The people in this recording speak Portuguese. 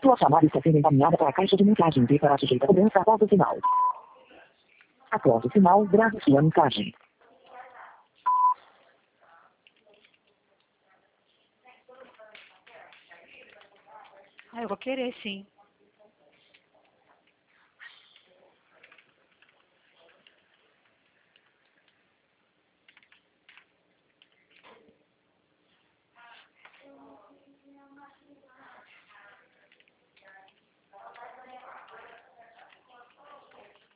Sua chamada está sendo encaminhada para a caixa de mensagem e para sujeita a cobrança após o sinal. Após o sinal, grave sua mensagem. Ah, eu vou querer, sim.